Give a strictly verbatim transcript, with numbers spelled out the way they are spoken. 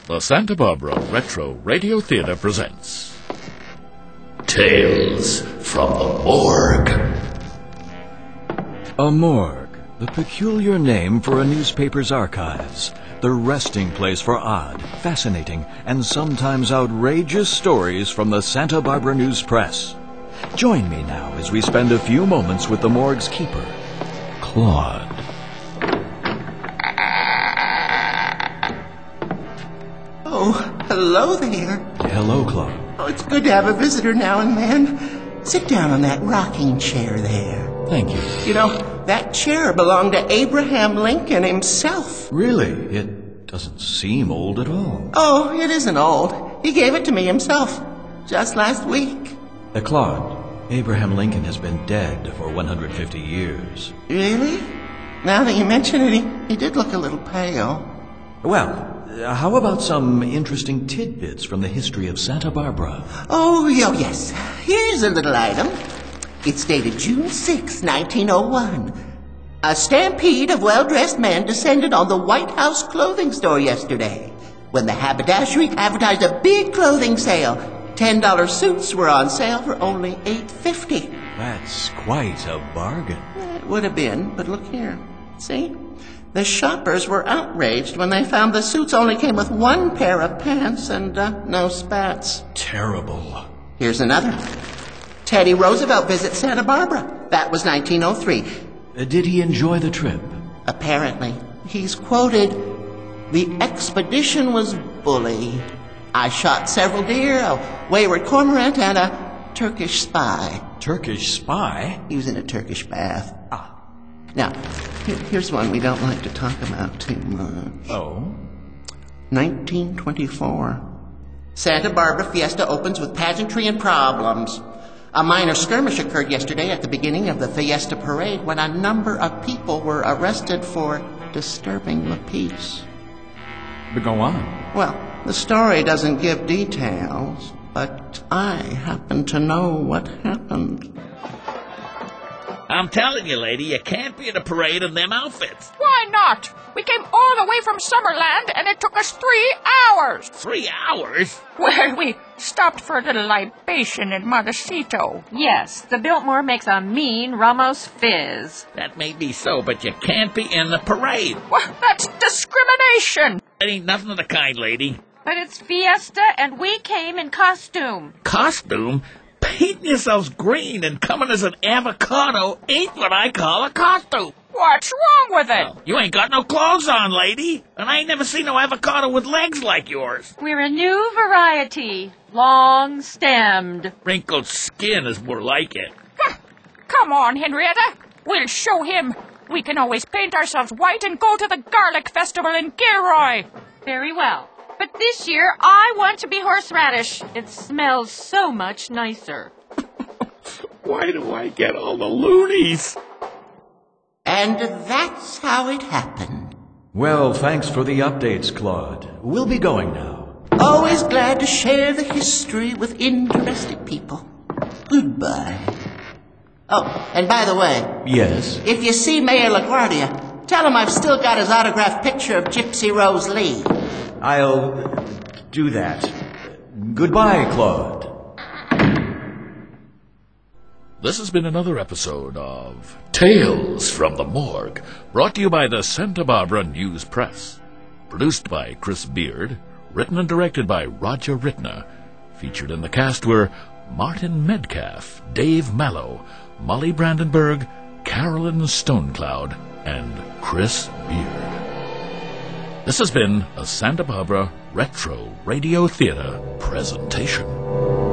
The Santa Barbara Retro Radio Theater presents Tales from the Morgue. A morgue, the peculiar name for a newspaper's archives, the resting place for odd, fascinating, and sometimes outrageous stories from the Santa Barbara News Press. Join me now as we spend a few moments with the morgue's keeper, Claude. Oh, hello there. Hello, Claude. Oh, it's good to have a visitor now and then. Sit down on that rocking chair there. Thank you. You know, that chair belonged to Abraham Lincoln himself. Really? It doesn't seem old at all. Oh, it isn't old. He gave it to me himself, just last week. Uh, Claude, Abraham Lincoln has been dead for one hundred fifty years. Really? Now that you mention it, he, he did look a little pale. Well, uh, how about some interesting tidbits from the history of Santa Barbara? Oh, yo, yes. Here's a little item. It's dated June sixth, nineteen oh one. A stampede of well-dressed men descended on the White House clothing store yesterday when the haberdashery advertised a big clothing sale. ten dollar suits were on sale for only eight fifty. That's quite a bargain. It would have been, but look here. See? The shoppers were outraged when they found the suits only came with one pair of pants and uh, no spats. Terrible. Here's another. Teddy Roosevelt visits Santa Barbara. That was nineteen oh three. Uh, did he enjoy the trip? Apparently. He's quoted, "The expedition was bully. I shot several deer, a wayward cormorant, and a Turkish spy." Turkish spy? He was in a Turkish bath. Ah. Now, here, here's one we don't like to talk about too much. Oh? nineteen twenty-four. Santa Barbara Fiesta opens with pageantry and problems. A minor skirmish occurred yesterday at the beginning of the Fiesta Parade when a number of people were arrested for disturbing the peace. But go on. Well, the story doesn't give details, but I happen to know what happened. I'm telling you, lady, you can't be in a parade in them outfits. Why not? We came all the way from Summerland, and it took us three hours. Three hours? Well, we stopped for a little libation in Montecito. Yes, the Biltmore makes a mean Ramos fizz. That may be so, but you can't be in the parade. Well, that's discrimination. That ain't nothing of the kind, lady. But it's Fiesta, and we came in costume. Costume? Painting yourselves green and coming as an avocado ain't what I call a costume. What's wrong with it? Well, you ain't got no clothes on, lady. And I ain't never seen no avocado with legs like yours. We're a new variety, long-stemmed. Wrinkled skin is more like it. Come on, Henrietta. We'll show him. We can always paint ourselves white and go to the Garlic Festival in Gilroy. Very well. But this year, I want to be horseradish. It smells so much nicer. Why do I get all the loonies? And that's how it happened. Well, thanks for the updates, Claude. We'll be going now. Always glad to share the history with interested people. Goodbye. Oh, and by the way... Yes? If you see Mayor LaGuardia, tell him I've still got his autographed picture of Gypsy Rose Lee. I'll uh, do that. Goodbye, Claude. This has been another episode of Tales from the Morgue, brought to you by the Santa Barbara News Press. Produced by Chris Beard, written and directed by Roger Rittner. Featured in the cast were Martin Medcalf, Dave Mallow, Molly Brandenburg, Carolyn Stonecloud, and Chris Beard. This has been a Santa Barbara Retro Radio Theater presentation.